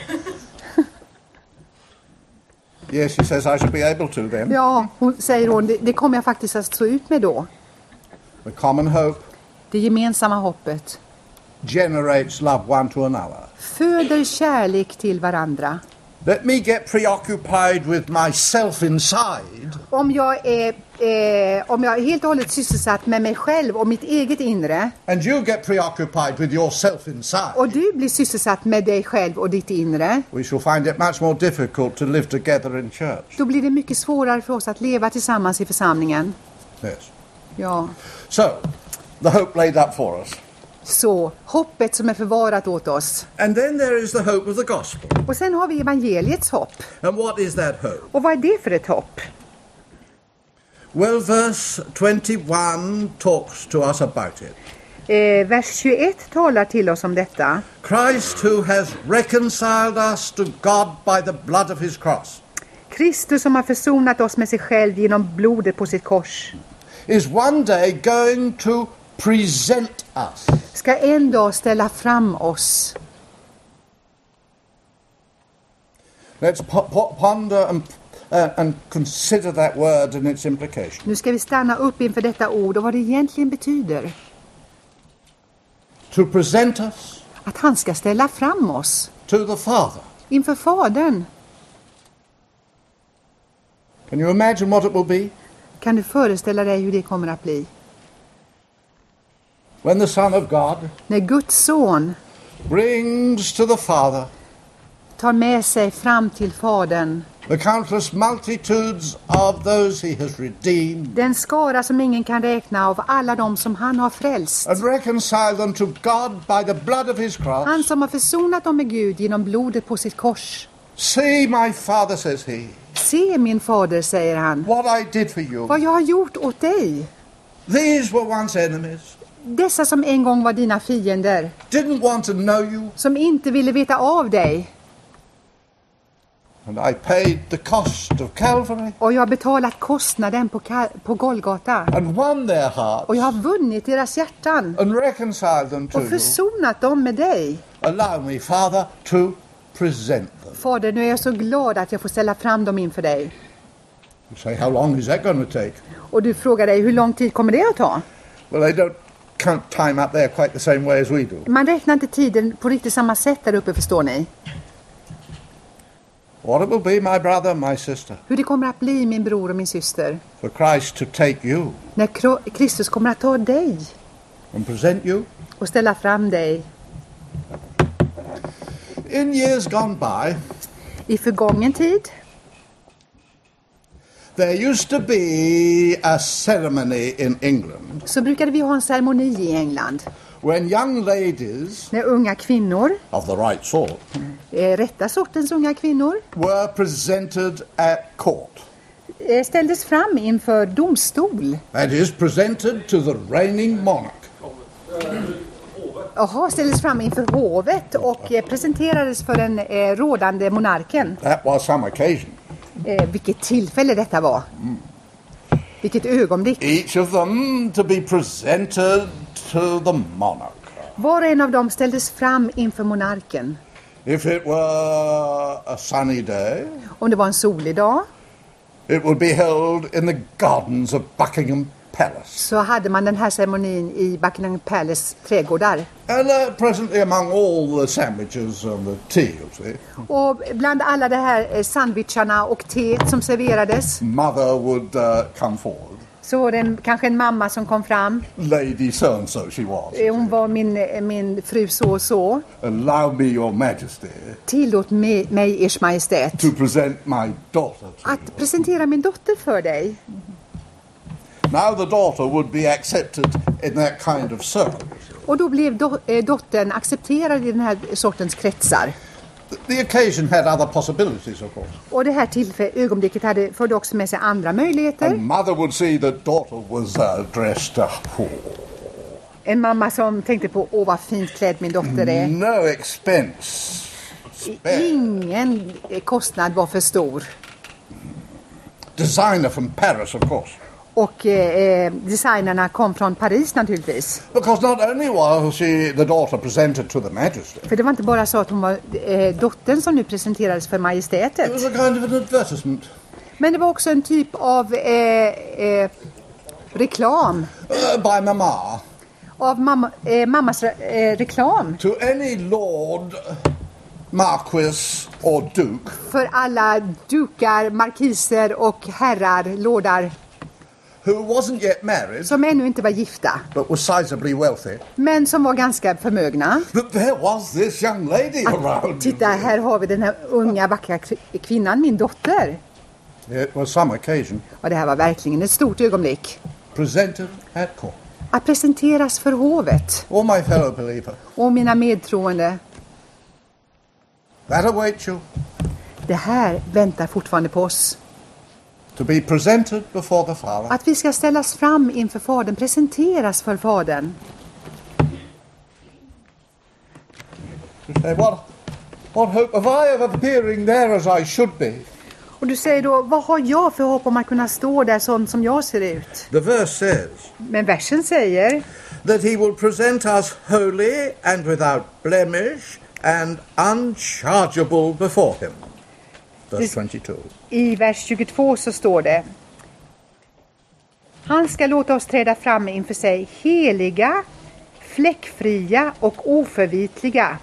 A: Yes, she says, I should be able to then.
B: Ja, säger hon, det kommer jag faktiskt att stå ut med då.
A: The common hope
B: Det gemensamma hoppet
A: generates love one to another.
B: föder kärlek till varandra.
A: Let me get preoccupied with myself inside,
B: Om jag är helt och hållet sysselsatt med mig själv och mitt eget inre,
A: and you get preoccupied with yourself inside,
B: och du blir sysselsatt med dig själv och ditt inre,
A: we shall find it much more difficult to live together in church.
B: då blir det mycket svårare för oss att leva tillsammans i församlingen.
A: Yes.
B: Ja.
A: So, the hope laid up for us.
B: Så, hoppet som är förvarat åt oss.
A: And then there is the hope of the gospel.
B: Och sen har vi evangeliets hopp.
A: And what is that hope?
B: Och vad är det för ett hopp?
A: Well, verse 21 talks to us about it.
B: Vers 21 talar till oss om detta.
A: Christ, who has reconciled us to God by the blood of his cross,
B: Kristus som har försonat oss med sig själv genom blodet på sitt kors,
A: is one day going to present us.
B: ska en dag ställa fram oss.
A: Let's ponder and consider that word and its implication.
B: Nu ska vi stanna upp inför detta ord och vad det egentligen betyder.
A: To present us
B: Att han ska ställa fram oss
A: to the Father.
B: inför Fadern.
A: Can you imagine what it will be?
B: Kan du föreställa dig hur det kommer att bli?
A: When the Son of God
B: När Guds son
A: brings to the Father
B: tar med sig fram till Fadern
A: the countless multitudes of those he has redeemed,
B: den skara som ingen kan räkna av alla de som han har frälst.
A: and reconcile them to God by the blood of his
B: Han
A: cross.
B: som har försonat dem med Gud genom blodet på sitt kors.
A: See, my Father, says he,
B: Se min fader, säger han,
A: what I did for you.
B: vad jag har gjort åt dig.
A: These were once enemies,
B: Dessa som en gång var dina fiender,
A: didn't want to know you,
B: som inte ville veta av dig.
A: and I paid the cost of Calvary
B: Och jag har betalat kostnaden på Golgata.
A: and won their hearts
B: Och jag har vunnit deras hjärtan
A: and reconciled them to
B: och
A: you.
B: försonat dem med dig.
A: Allow me, Father, to present them.
B: Fader, nu är jag så glad att jag får ställa fram dem inför dig.
A: You say, how long is that going to take?
B: Och du frågar dig, hur lång tid kommer det att ta?
A: Well, they don't count time up there quite the same way as we do.
B: Man räknar inte tiden på riktigt samma sätt där uppe, förstår ni.
A: What it will be, my brother, my sister,
B: Hur det kommer att bli, min bror och min syster,
A: for Christ to take you
B: när Kristus kommer att ta dig
A: and present you.
B: och ställa fram dig.
A: In years gone by,
B: I förgången tid
A: there used to be a ceremony in England
B: så brukade vi ha en ceremoni i England.
A: when young ladies
B: När unga kvinnor,
A: of the right sort
B: rätta sortens unga kvinnor,
A: were presented at court.
B: ställdes fram inför domstol.
A: That is, presented to the reigning monarch.
B: Jaha, ställdes fram inför hovet och presenterades för den rådande monarken.
A: That was some occasion.
B: Vilket tillfälle detta var. Vilket ögonblick.
A: Each of them to be presented to the monarch.
B: Var och en av dem ställdes fram inför monarken.
A: If it were a sunny day,
B: Om det var en solig dag
A: it would be held in the gardens of Buckingham Palace.
B: så hade man den här ceremonin i Buckingham Palace trädgårdar.
A: And presently among all the sandwiches and the tea, you see,
B: Och bland alla de här sandwicharna och teet som serverades
A: mother would come forward.
B: så var det kanske en mamma som kom fram.
A: Lady so-and-so she was.
B: Hon var min fru så och så.
A: Allow me, your majesty,
B: Tillåt mig, ers majestät,
A: to present my daughter to you.
B: att presentera min dotter för dig.
A: Now the daughter would be accepted in that kind of circle.
B: Och då blev dottern accepterad i den här sortens kretsar.
A: The occasion had other possibilities, of course.
B: Och det här ögonblicket förde också med sig andra möjligheter.
A: And mother would see that daughter was dressed up.
B: En mamma som tänkte på, vad fint klädd min dotter är.
A: No expense.
B: Ingen kostnad var för stor.
A: Designer from Paris, of course.
B: Och designerna kom från Paris naturligtvis.
A: Because not only was the daughter presented to the majesty,
B: För det var inte bara så att hon var dottern som nu presenterades för
A: it
B: majestätet.
A: was a kind of an advertisement.
B: Men det var också en typ av reklam
A: By Mama.
B: av mammas reklam.
A: To any lord, marquis or duke
B: För alla dukar, markiser och herrar, lordar
A: who wasn't yet married
B: som ännu inte var gifta,
A: but was sizably wealthy,
B: men som var ganska förmögna.
A: that there was this young lady around.
B: Titta, här har vi den här unga vackra kvinnan, min dotter.
A: It was some occasion.
B: Och det här var verkligen ett stort ögonblick.
A: Presented at court.
B: Att presenteras för hovet.
A: All my fellow believer,
B: Och mina medtroende,
A: that awaits you,
B: det här väntar fortfarande på oss.
A: to be presented before the Father.
B: Att vi ska ställas fram inför Fadern, presenteras för Fadern.
A: You say, what hope have I of appearing there as I should be?
B: Och du säger då, vad har jag för hopp om att kunna stå där sån som jag ser ut?
A: The verse says
B: Men versen säger
A: that he will present us holy and without blemish and unchargeable before him. Verse 22.
B: i vers 22 så står det: Han ska låta oss träda fram inför sig heliga, fläckfria och oförvitliga.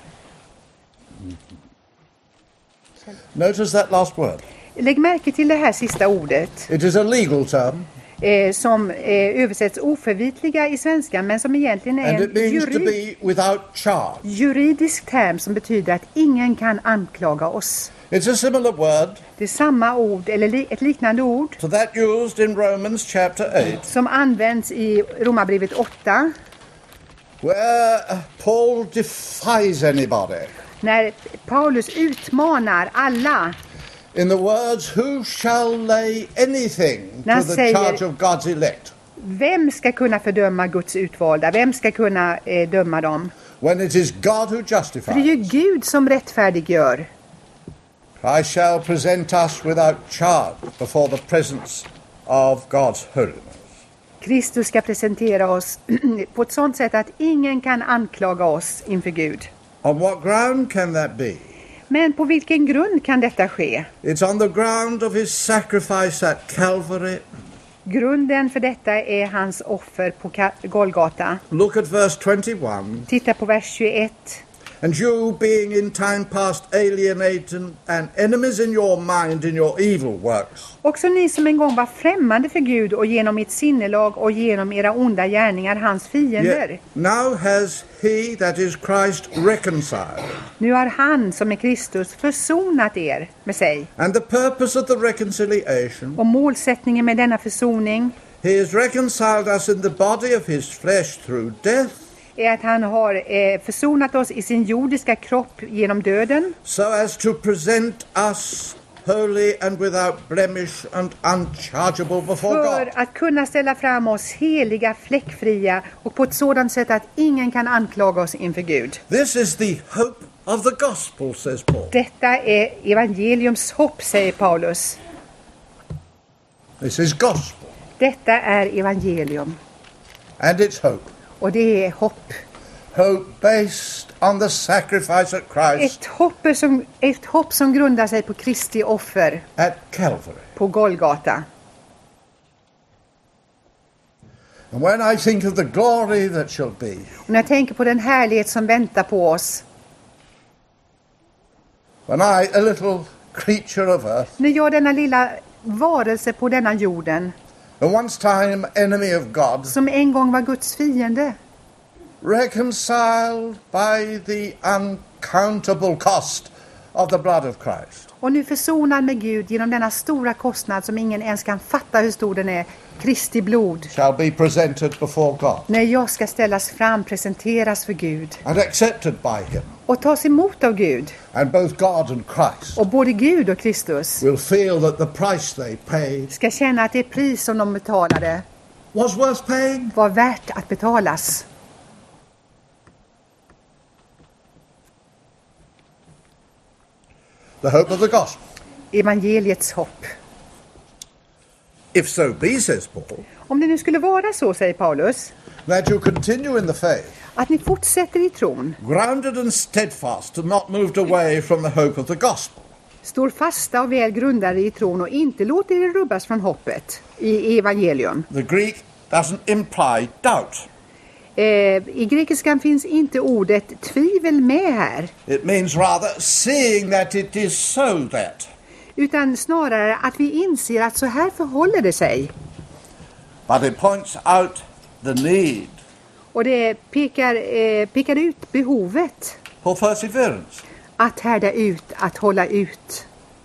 A: Notice that last word.
B: Lägg märke till det här sista ordet
A: It is a legal term,
B: som översätts oförvitliga i svenska, men som egentligen är
A: and it means to
B: en
A: be without charge.
B: juridisk term som betyder att ingen kan anklaga oss.
A: It's a similar word
B: Det är samma ord, eller ett liknande ord,
A: to that used in Romans chapter 8,
B: som används i Romarbrevet 8
A: where Paul defies anybody.
B: när Paulus utmanar alla.
A: In the words, who shall lay anything
B: När
A: to the
B: säger-
A: charge of God's elect,
B: Vem ska kunna fördöma Guds utvalda? Vem ska kunna döma dem?
A: when it is God who
B: För det är
A: justifies?
B: ju Gud som rättfärdiggör.
A: I shall present us without charge before the presence of God's holiness.
B: Kristus ska presentera oss på ett sådant sätt att ingen kan anklaga oss inför Gud.
A: On what ground can that be?
B: Men på vilken grund kan detta ske?
A: It's on the ground of his sacrifice at Calvary.
B: Grunden för detta är hans offer på Golgata.
A: Look at verse 21.
B: Titta på vers 21.
A: And you, being in time past alienated and enemies in your mind in your evil works,
B: Också ni som en gång var främmande för Gud och genom ert sinnelag och genom era onda gärningar hans fiender.
A: yet now has he, that is Christ, reconciled.
B: Nu har han som är Kristus försonat er med sig.
A: And the purpose of the reconciliation,
B: Och målsättningen med denna försoning
A: he has reconciled us in the body of his flesh through death,
B: är att han har försonat oss i sin jordiska kropp genom döden,
A: so as to present us holy and without blemish and unchargeable before
B: för
A: God.
B: att kunna ställa fram oss heliga, fläckfria och på ett sådant sätt att ingen kan anklaga oss inför Gud.
A: This is the hope of the gospel, says Paul.
B: Detta är evangeliums hopp, säger Paulus.
A: This is gospel,
B: Detta är evangelium
A: and it's hope.
B: och det är hopp.
A: Hope based on the sacrifice of Christ
B: Ett hopp som grundar sig på Kristi offer
A: at Calvary.
B: på Golgata.
A: And when I think of the glory that shall be,
B: Och när jag tänker på den härlighet som väntar på oss,
A: when I, a little creature of earth,
B: när jag, denna lilla varelse på denna jorden,
A: a once time enemy of God,
B: som en gång var Guds fiende,
A: reconciled by the uncountable cost of the blood of Christ,
B: och nu försonad med Gud genom denna stora kostnad som ingen ens kan fatta hur stor den är, Kristi blod.
A: shall be presented before God
B: När jag ska ställas fram, presenteras för Gud
A: and accepted by him.
B: och tas emot av Gud.
A: And both God and Christ
B: Och både Gud och Kristus
A: will feel that the price they paid
B: ska känna att det pris som de betalade
A: was worth paying.
B: var värt att betalas.
A: The hope of the gospel.
B: Evangeliets hopp.
A: If so be, says Paul,
B: Om det nu skulle vara så, säger Paulus,
A: that you continue in the faith,
B: att ni fortsätter i tron,
A: grounded and steadfast and not moved away from the hope of the gospel.
B: står fasta och väl grundade i tron och inte låter er rubbas från hoppet i evangelium.
A: The Greek doesn't imply doubt.
B: I grekiskan finns inte ordet tvivel med här.
A: It means rather seeing that it is so that.
B: Utan snarare att vi inser att så här förhåller det sig.
A: But it points out the need
B: Och det pekar ut behovet.
A: for perseverance.
B: Att härda ut, att hålla ut.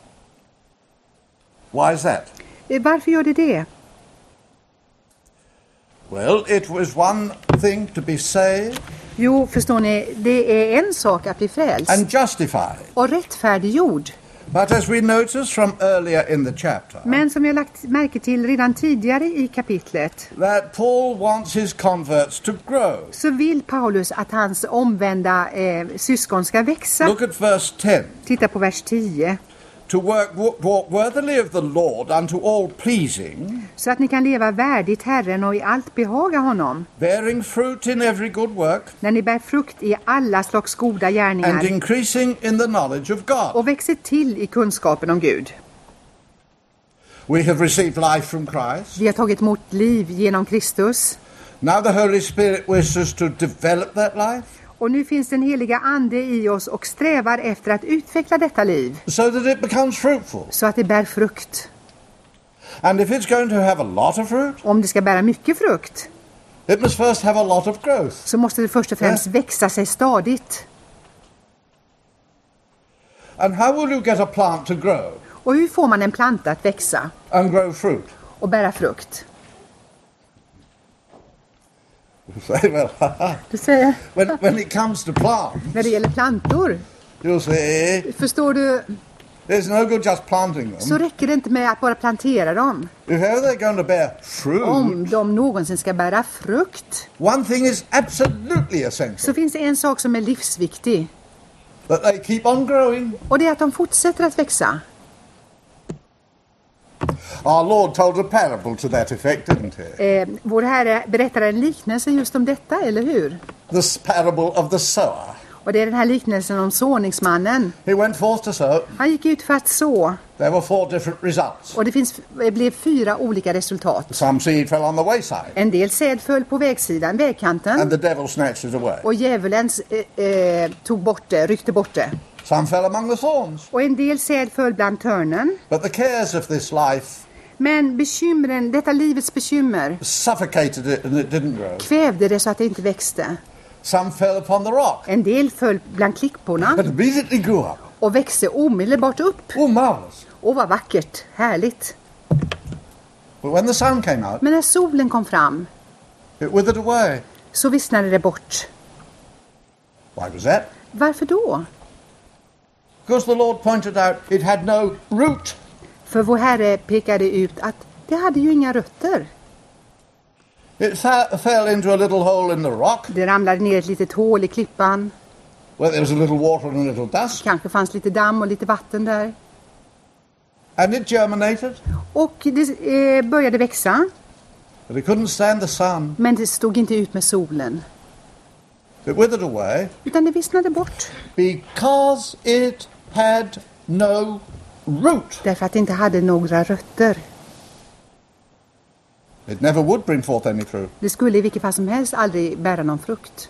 A: Why is that?
B: Varför gör det?
A: Well, it was one thing to be saved
B: Jo, förstår ni, det är en sak att bli frälst
A: and justified.
B: och rättfärdiggjord.
A: But as we noticed from earlier in the chapter,
B: Men som jag lagt märke till redan tidigare i kapitlet
A: that Paul wants his converts to grow.
B: så vill Paulus att hans omvända syskon ska växa.
A: Look at verse 10.
B: Titta på vers 10.
A: To walk worthily of the Lord unto all pleasing,
B: Så att ni kan leva värdigt Herren och i allt behaga honom.
A: bearing fruit in every good work,
B: När ni bär frukt i alla slags goda
A: and
B: gärningar
A: increasing in the knowledge of God.
B: och växer till i kunskapen om Gud.
A: We have received life from Christ.
B: Vi har tagit emot liv genom Kristus.
A: Now the Holy Spirit wishes to develop that life
B: Och nu finns den heliga ande i oss och strävar efter att utveckla detta liv.
A: so that it becomes fruitful.
B: Så att det bär frukt.
A: And if it's going to have a lot of fruit,
B: Om det ska bära mycket frukt
A: it must first have a lot of growth.
B: så måste det först och främst växa sig stadigt.
A: And how will you get a plant to grow
B: Och hur får man en planta att växa
A: and grow fruit?
B: och bära frukt?
A: You say, well,
B: Du säger,
A: when it comes to plants,
B: när det gäller plantor,
A: you'll say,
B: förstår du,
A: there's no good just planting them.
B: så räcker det inte med att bara plantera dem.
A: If ever they're going to bear fruit,
B: Om de någonsin ska bära frukt
A: one thing is absolutely essential,
B: så finns det en sak som är livsviktig.
A: that they keep on growing.
B: Och det är att de fortsätter att växa.
A: Our Lord told a parable to that effect, didn't he?
B: Vår Herre berättar en liknelse just om detta, eller hur?
A: This parable of the sower.
B: Och det är den här liknelsen om såningsmannen.
A: He went forth to sow.
B: Han gick ut för att så.
A: There were 4 different results.
B: Och det blev 4 olika resultat.
A: Some seed fell on the wayside,
B: En del säd föll på vägsidan, vägkanten.
A: and the devil snatched it away.
B: Och djävulen tog bort det, ryckte bort det.
A: Some fell among the thorns.
B: Och en del säd föll bland törnen.
A: But the cares of this life
B: Men bekymren, detta livets bekymmer,
A: suffocated it and it didn't grow.
B: kvävde det så att det inte växte.
A: Some fell upon the rock
B: En del föll bland klipporna
A: and immediately grew up.
B: och växte omedelbart upp.
A: Oh, marvelous.
B: Och vad vackert, härligt.
A: But when the sun came out,
B: Men när solen kom fram
A: it withered away.
B: så vissnade det bort.
A: Why was that?
B: Varför då?
A: Because the Lord pointed out it had no root.
B: För vår Herre pekade ut att det hade ju inga rötter.
A: It fell into a little hole in the rock
B: Det ramlade ner ett litet hål i klippan.
A: where there was a little water and a little dust,
B: Kanske fanns lite damm och lite vatten där.
A: and it germinated,
B: Och det började växa.
A: but it couldn't stand the sun.
B: Men det stod inte ut med solen.
A: It withered away
B: Utan det vissnade bort.
A: because it had no root.
B: Därför att det inte hade några rötter.
A: It never would bring forth any fruit.
B: Det skulle i vilket fall som helst aldrig bära någon frukt.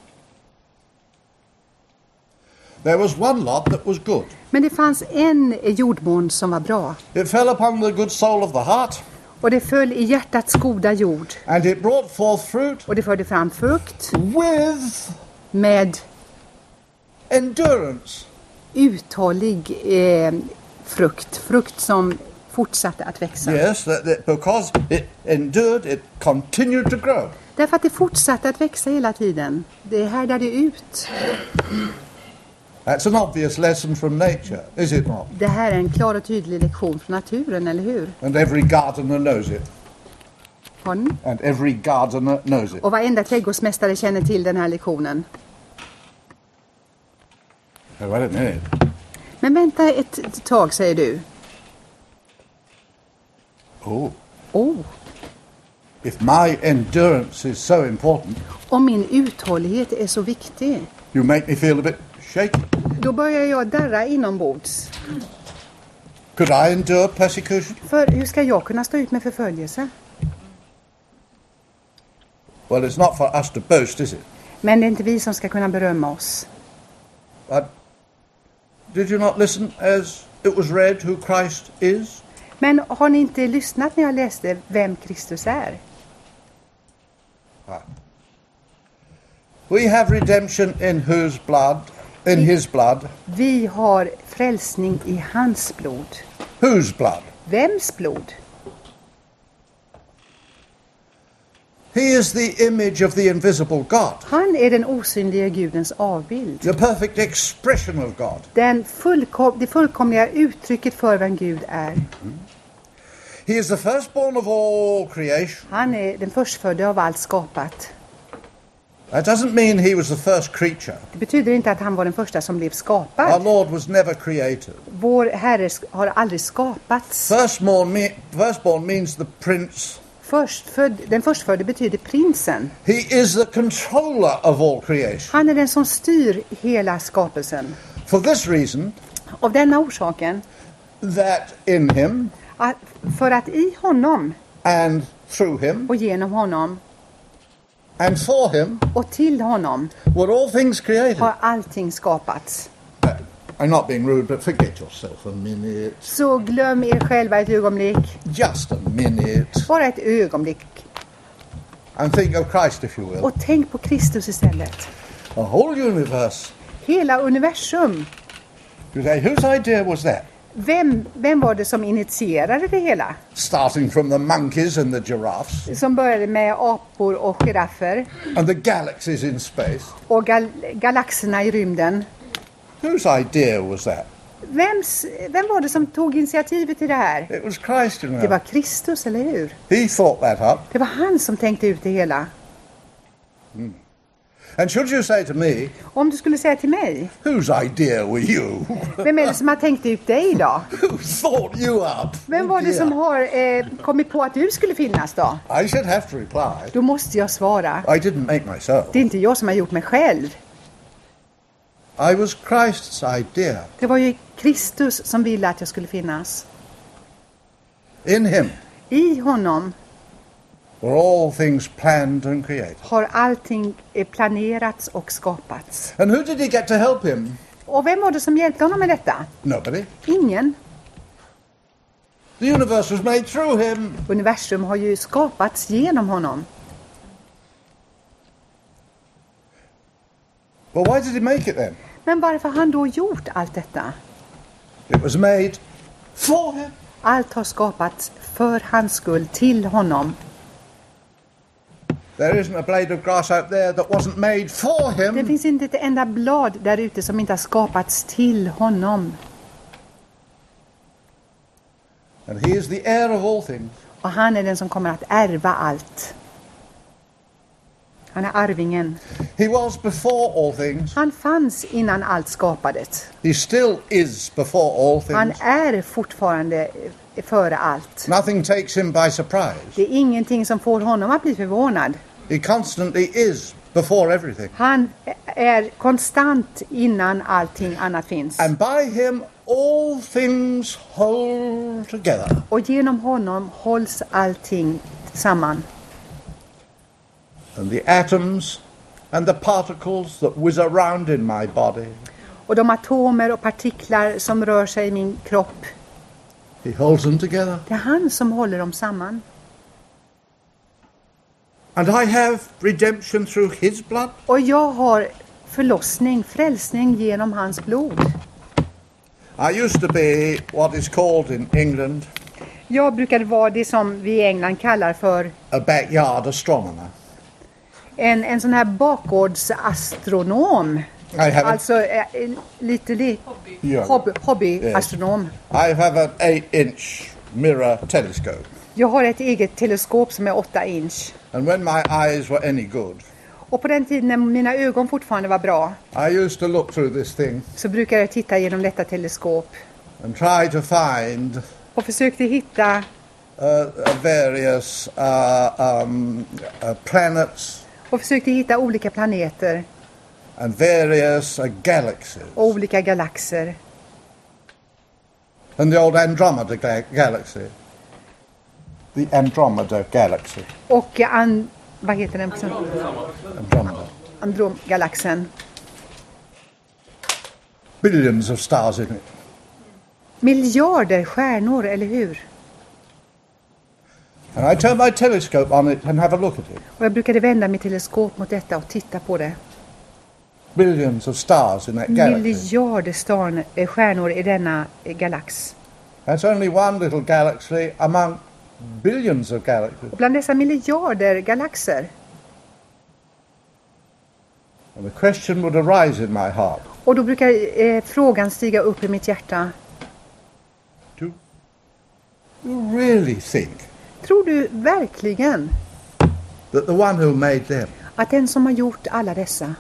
A: There was one lot that was good.
B: Men det fanns en jordmån som var bra.
A: It fell upon the good soil of the heart,
B: Och det föll i hjärtats goda jord.
A: and it brought forth fruit
B: Och det förde fram frukt
A: with
B: med
A: endurance.
B: uthållig frukt. Frukt som fortsatte att växa.
A: Yes, because it endured, it continued to grow.
B: Därför att det fortsatte att växa hela tiden. Det härdade ut.
A: That's an obvious lesson from nature, is it not?
B: Det här är en klar och tydlig lektion från naturen, eller hur?
A: And every gardener knows it.
B: Pardon?
A: And every gardener knows it.
B: Och varenda trädgårdsmästare känner till den här lektionen.
A: Oh, wait a minute.
B: Men vänta ett tag, säger du.
A: Oh, if my endurance is so important,
B: Om min uthållighet är så viktig,
A: you make me feel a bit shaky.
B: då börjar jag darra inombords.
A: Could I endure persecution?
B: För hur ska jag kunna stå ut med förföljelse?
A: Well, it's not for us to boast, is it?
B: Men det är inte vi som ska kunna berömma oss.
A: But did you not listen as it was read who Christ is?
B: Men har ni inte lyssnat när jag läste vem Kristus är?
A: We have redemption in whose blood? In his blood.
B: Vi har frälsning i hans blod.
A: Whose blood?
B: Vems blod?
A: He is the image of the invisible God.
B: Han är den osynliga Gudens avbild.
A: The perfect expression of God.
B: Det fullkomliga uttrycket för vem Gud är.
A: He is the firstborn of all creation.
B: Han är den förstfödde av allt skapat.
A: That doesn't mean he was the first creature.
B: Det betyder inte att han var den första som blev
A: Our
B: skapad.
A: Lord was never created.
B: Vår Herre har aldrig skapats.
A: Firstborn means the prince.
B: Den förstfödde betyder prinsen.
A: He is the controller of all creation.
B: Han är den som styr hela skapelsen.
A: For this reason,
B: Av denna orsaken,
A: that in him
B: för att i honom
A: and through him
B: och genom honom
A: and for him
B: och till honom
A: were all things created.
B: har allting skapats.
A: I'm not being rude, but forget yourself a minute.
B: Så glöm er själva ett ögonblick.
A: Just a minute.
B: Bara ett ögonblick.
A: And think of Christ, if you will.
B: Och tänk på Kristus istället.
A: The whole universe.
B: Hela universum.
A: You say, whose idea was that?
B: Vem var det som initierade det hela?
A: Starting from the monkeys and the giraffes.
B: Som började med apor och giraffer.
A: And the galaxies in space.
B: Och galaxerna i rymden.
A: Whose idea was that?
B: Vem var det som tog initiativet till det här?
A: It was Christ, you know.
B: Det var Kristus, eller hur?
A: He thought that up.
B: Det var han som tänkte ut det hela.
A: And should you say to me,
B: Om du skulle säga till mig,
A: whose idea were you?
B: vem är det som har tänkt ut dig då?
A: Who thought you up?
B: Vem var det som har kommit på att du skulle finnas då?
A: I should have to reply.
B: Då måste jag svara.
A: I didn't make myself.
B: Det är inte jag som har gjort mig själv.
A: I was Christ's idea.
B: Det var ju Kristus som ville att jag skulle finnas.
A: In him
B: I honom
A: were all things planned and created.
B: har allting planerats och skapats.
A: And who did he get to help him?
B: Och vem var det som hjälpte honom med detta?
A: Nobody.
B: Ingen.
A: The universe was made through him.
B: Universum har ju skapats genom honom.
A: Well, why did he make it then?
B: Men varför har han då gjort allt detta?
A: It was made for him.
B: Allt har skapats för hans skull, till honom.
A: There isn't a blade of grass out there that wasn't made for him.
B: Det finns inte ett enda blad där ute som inte har skapats till honom.
A: And he is the heir of all things.
B: Och han är den som kommer att ärva allt. Han är arvingen.
A: He was before all things.
B: Han fanns innan allt skapades.
A: He still is before all
B: Han
A: things.
B: är fortfarande före allt.
A: Nothing takes him by surprise.
B: Det är ingenting som får honom att bli förvånad.
A: He constantly is before everything.
B: Han är konstant innan allting annat finns.
A: And by him all things hold together.
B: Och genom honom hålls allting samman.
A: And the atoms and the particles that whiz around in my body,
B: Och de atomer och partiklar som rör sig i min kropp,
A: he holds them together.
B: det är han som håller dem samman.
A: And I have redemption through his blood.
B: Och jag har frälsning genom hans blod.
A: I used to be what is called in England
B: Jag brukade vara det som vi i England kallar för
A: a backyard astronomer.
B: en sån här bakgårdsastronom. Alltså lite hobbyastronom.
A: I have an 8-inch mirror telescope.
B: Jag har ett eget teleskop som är 8 inch.
A: And when my eyes were any good,
B: Och på den tiden när mina ögon fortfarande var bra,
A: I used to look through this thing
B: så brukade jag titta genom detta teleskop.
A: and try to find
B: Och försökte hitta
A: various planets
B: och försökte hitta olika planeter
A: and various galaxies.
B: och olika galaxer.
A: And the old Andromeda galaxy. The Andromeda galaxy.
B: Och Vad heter den?
A: Andromeda.
B: Andromgalaxen.
A: Billions of stars in it.
B: Miljarder stjärnor, eller hur?
A: And I turn my telescope on it and have a look at it.
B: Och jag brukade vända mitt teleskop mot detta och titta på det.
A: Billions of stars in that galaxy.
B: Miljarder stjärnor i denna galax.
A: That's only one little galaxy among billions of galaxies.
B: Och bland dessa miljarder galaxer.
A: And the question would arise in my heart.
B: Och då brukar frågan stiga upp i mitt hjärta.
A: Do you really think
B: Tror du verkligen
A: that the one who made them
B: att den som har gjort alla dessa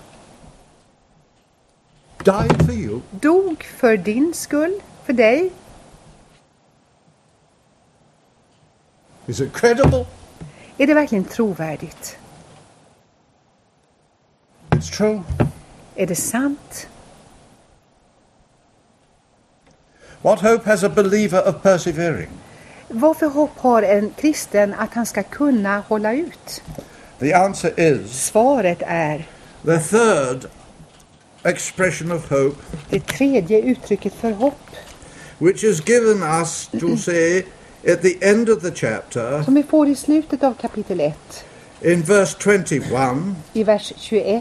A: died for you?
B: dog för din skull, för dig?
A: Is it credible?
B: Är det verkligen trovärdigt?
A: It's true.
B: Är det sant?
A: What hope has a believer of persevering?
B: Vad för hopp har en kristen att han ska kunna hålla ut?
A: The answer is
B: Svaret är
A: the third expression of hope,
B: det tredje uttrycket för hopp
A: which is given us to say at the end of the chapter
B: som vi får i slutet av kapitel 1
A: in verse 21.
B: i vers 21.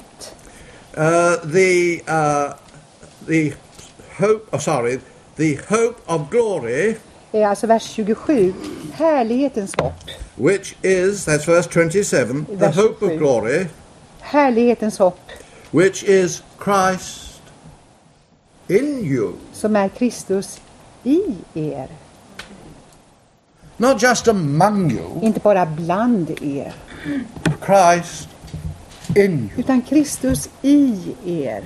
A: The hope of glory,
B: Är alltså vers 27, härlighetens hopp.
A: which is, that's verse 27, the
B: Vers
A: hope of
B: 27.
A: glory,
B: Härlighetens hopp
A: which is Christ in you.
B: som är Kristus i er.
A: Not just among you,
B: Inte bara bland er,
A: Christ in you.
B: utan Kristus i er.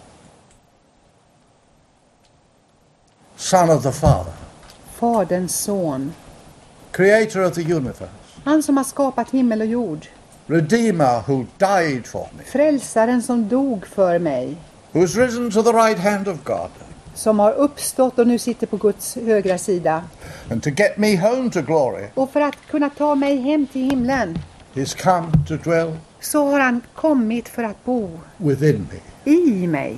A: Son of the Father,
B: Faderns son.
A: creator of the universe,
B: Han som har skapat himmel och jord.
A: Redeemer who died for me,
B: Frälsaren som dog för mig.
A: who's risen to the right hand of God,
B: Som har uppstått och nu sitter på Guds högra sida.
A: and to get me home to glory,
B: Och för att kunna ta mig hem till himlen
A: he's come to dwell
B: så har han kommit för att bo
A: within me,
B: i mig.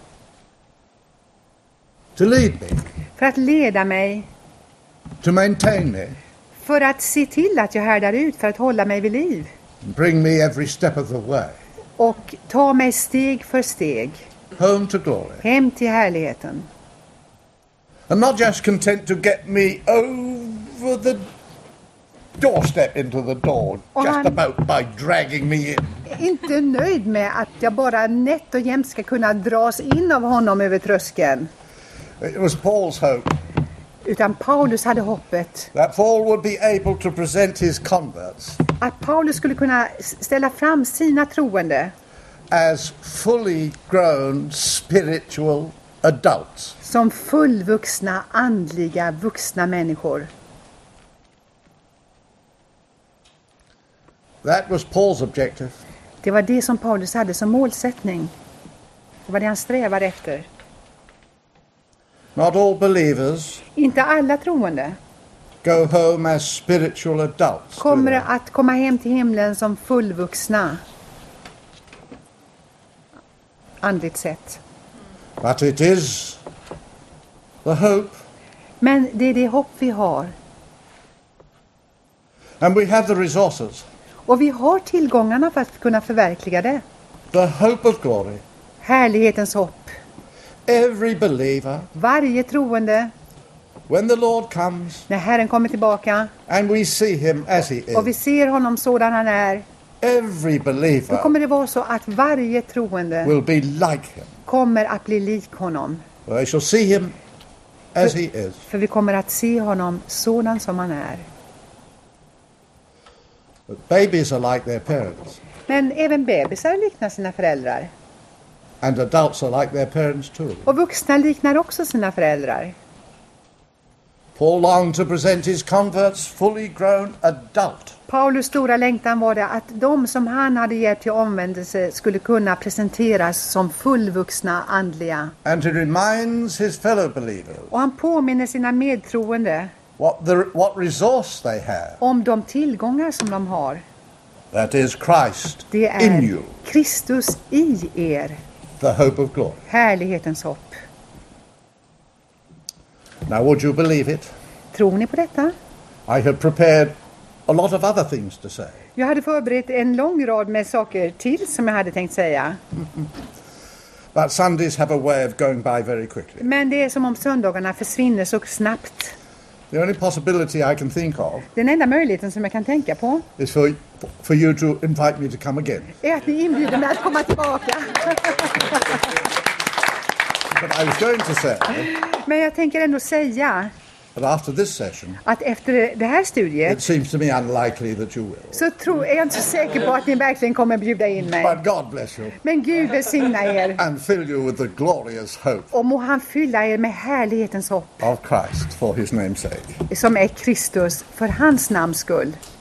A: to lead me,
B: För att leda mig.
A: to maintain me,
B: För att se till att jag härdar ut, för att hålla mig vid liv.
A: and bring me every step of the way
B: Och ta mig steg för steg
A: home to glory.
B: hem till härligheten.
A: And not just content to get me over the doorstep into the door,
B: Och
A: just
B: han-
A: about by dragging me in.
B: Inte nöjd med att jag bara nätt och jämnt ska kunna dras in av honom över tröskeln.
A: It was Paul's hope
B: Utan Paulus hade hoppet
A: that Paul would be able to present his converts
B: att Paulus skulle kunna ställa fram sina troende
A: as fully grown spiritual adults.
B: som fullvuxna, andliga, vuxna människor.
A: That was Paul's objective.
B: Det var det som Paulus hade som målsättning. Det var det han strävade efter.
A: Not all believers
B: Inte alla troende
A: go home as spiritual adults. do
B: kommer
A: they?
B: att komma hem till himlen som fullvuxna. Andligt sett.
A: But it is the hope,
B: Men det är det hopp vi har.
A: and we have the resources.
B: Och vi har tillgångarna för att kunna förverkliga det.
A: The hope of glory.
B: Härlighetens hopp.
A: Every believer,
B: Varje troende,
A: when the Lord comes
B: när Herren kommer tillbaka
A: and we see him as he
B: och vi
A: is,
B: ser honom sådan han är,
A: every
B: då
A: believer
B: kommer det vara så att varje troende
A: will be like him.
B: kommer att bli lik honom.
A: They shall see him as he is.
B: För vi kommer att se honom sådan som han är.
A: But babies are like their parents,
B: Men även bebisar liknar sina föräldrar.
A: and adults are like their parents too.
B: Och vuxna liknar också sina föräldrar.
A: Paul longed to present his converts fully grown adult.
B: Paulus stora längtan var det att de som han hade hjälpt till omvändelse skulle kunna presenteras som fullvuxna andliga.
A: And he reminds his fellow believers
B: Och han påminner sina medtroende
A: what resource they have
B: om de tillgångar som de har
A: That is Christ
B: Det
A: in
B: är
A: you,
B: Kristus i er,
A: the hope of glory.
B: härlighetens hopp.
A: Now, would you believe it?
B: Tror ni på detta?
A: I had prepared a lot of other things to say.
B: Jag hade förberett en lång rad med saker till som jag hade tänkt säga.
A: But Sundays have a way of going by very quickly.
B: Men det är som om söndagarna försvinner så snabbt.
A: The only possibility I can think of
B: Den enda möjligheten som jag kan tänka på
A: is for you to invite me to come again.
B: är att ni inbjuder mig att komma tillbaka.
A: But I was going to say
B: Men jag tänker ändå säga
A: that after this session,
B: att efter det här studiet
A: it seems to me unlikely that you will.
B: så är jag inte så säker på att ni verkligen kommer bjuda in mig.
A: But God bless you
B: Men Gud välsigna er.
A: and fill you with the glorious hope
B: Och må han fylla er med härlighetens hopp
A: of Christ for his name's sake.
B: som är Kristus för hans namns skull.